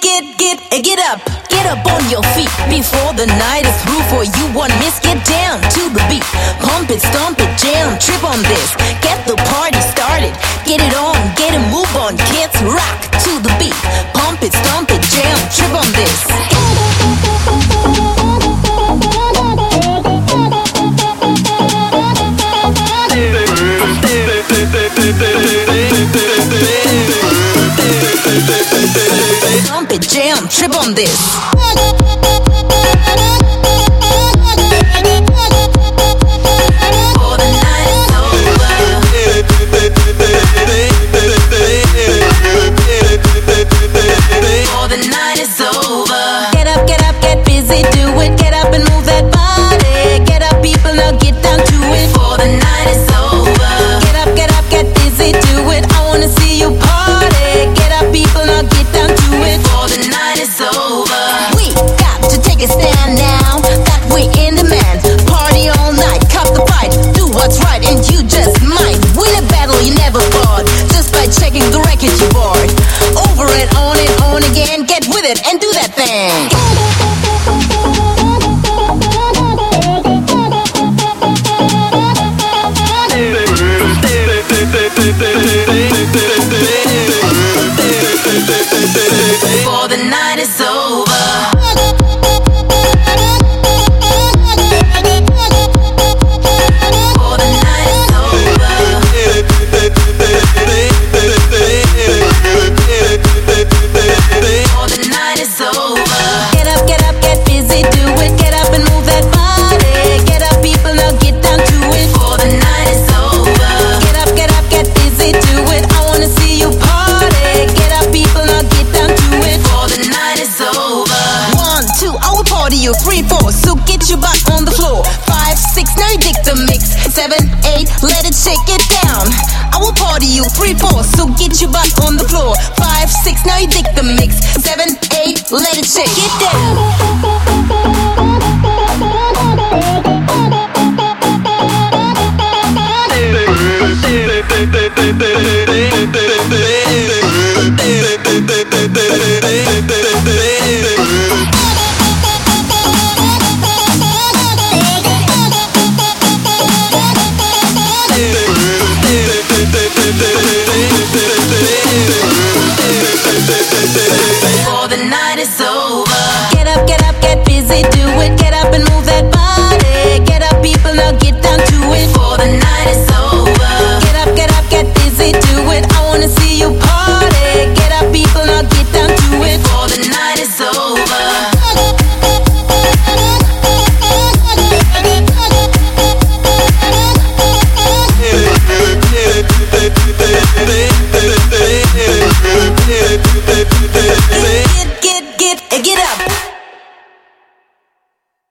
Get up, get up on your feet before the night is through. For you one miss, get down to the beat. Pump it, stomp it, jam, trip on this. Get the party started, get it on, get a move on, kids, rock to the beat. Pump it, stomp it, jam, trip on this. Stomp it, jam, trip on this. And do that thing. Before the night is over. You 3, 4, so get your butt on the floor. 5, 6, now you dig the mix. 7, 8, let it shake it down. I will party you 3, 4, so get your butt on the floor. 5, 6, now you dig the mix. 7, 8, let it shake it down. Before the night is over. Get up, get busy, do it. Get up and move that body. Get up, people, now get down to it. Before the night is over. Get up, get busy, do it. I wanna see you party. Get up, people, now get down to it. Before the night is over.